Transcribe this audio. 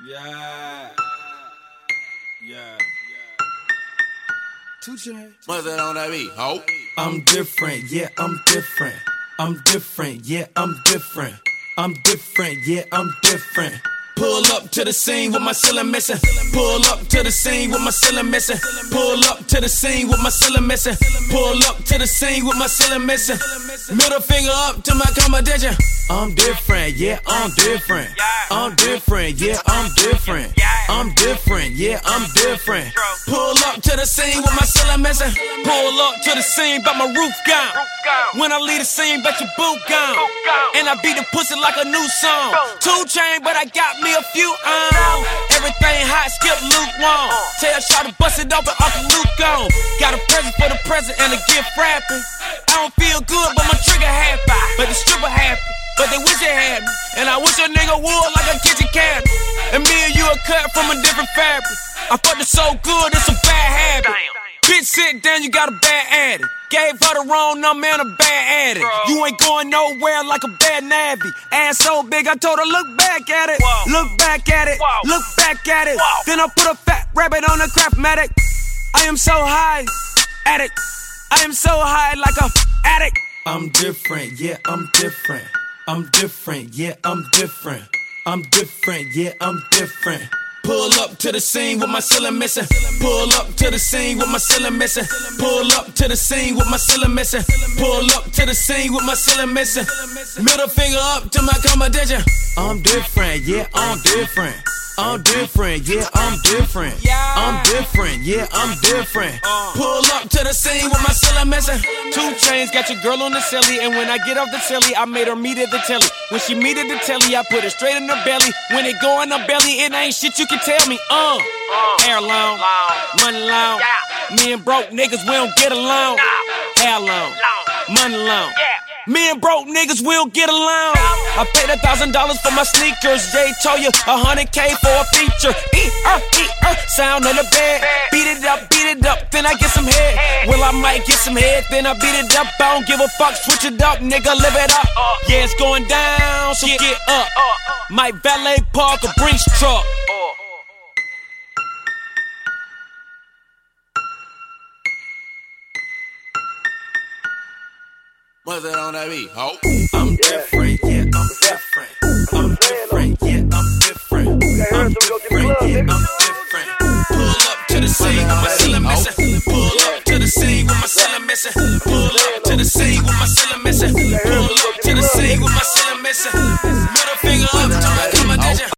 Yeah. Yeah. 2 Chainz. What's that on that beat, ho? I'm different, yeah, I'm different. I'm different, yeah, I'm different. I'm different, yeah, I'm different. Pull up to the scene with my ceiling missing. Pull up to the scene with my ceiling missing. Pull up to the scene with my ceiling missing. Pull up to the scene with my ceiling missing. Middle finger up to my competition. I'm different, yeah, I'm different. I'm different, yeah, I'm different. I'm different, yeah, I'm different. Pull up to the scene with my ceiling missing. Pull up to the scene, but my roof gone. When I leave the scene, bet your boot gone. And I beat the pussy like a new song. 2 Chainz, but I got me a few everything hot, skip lukewarm. Tell Shaw to bust it open, Uncle Luke gone. Got a present for the present and a gift wrapping. I don't feel good, but my trigger happy. But the stripper happy, but they wish they had me. And I wish a nigga would like a kitchen cabinet. And me and you are cut from a different fabric. I fucked it so good, it's a bad habit. Bitch, sit down, you got a bad addict. Gave her the wrong number and a bad addict. You ain't going nowhere like a bad nabby. Ass so big, I told her, look back at it. Look back at it. Look back at it. Then I put a fat rabbit on a Craftmatic. I am so high, addict. I am so high like a addict. I'm different, yeah, I'm different. I'm different, yeah, I'm different. I'm different, yeah, I'm different. Pull up to the scene with my ceiling missing. Pull up to the scene with my ceiling missing. Pull up to the scene with my ceiling missing. Pull up to the scene with my ceiling missing. Middle finger up to my competition. I'm different, yeah, I'm different. I'm different, yeah, I'm different. I'm different, yeah, I'm different. Pull up to the scene with my ceiling missing. 2 Chainz got your girl on the celly, and when I get off the telly, I made her meet at the telly. When she meet at the telly, I put it straight in her belly. When it go in her belly, it ain't shit you can tell me. Hair long, money long. Me and broke niggas, we don't get along. Hair long, money long. Me and broke niggas will get along. I paid $1,000 for my sneakers. Jay told you $100K for a feature. Sound on the bed. Beat it up, then I get some head. Well, I might get some head, then I beat it up. I don't give a fuck, switch it up, nigga, live it up. Yeah, it's going down, so get up. Might valet park a Brinks truck. What's that on that beat, ho? I'm different, yeah, I'm different. I'm different.